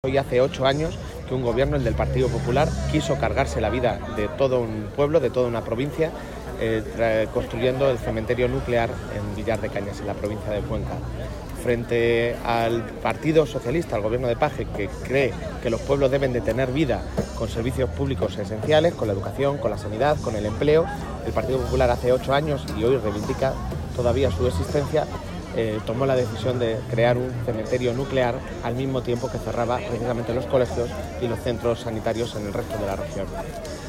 Hoy hace 8 años que un gobierno, el del Partido Popular, quiso cargarse la vida de todo un pueblo, de toda una provincia, construyendo el cementerio nuclear en Villar de Cañas, en la provincia de Cuenca. Frente al Partido Socialista, al gobierno de Paje, que cree que los pueblos deben de tener vida con servicios públicos esenciales, con la educación, con la sanidad, con el empleo, el Partido Popular hace 8 años y hoy reivindica todavía su existencia, tomó la decisión de crear un cementerio nuclear al mismo tiempo que cerraba precisamente los colegios y los centros sanitarios en el resto de la región.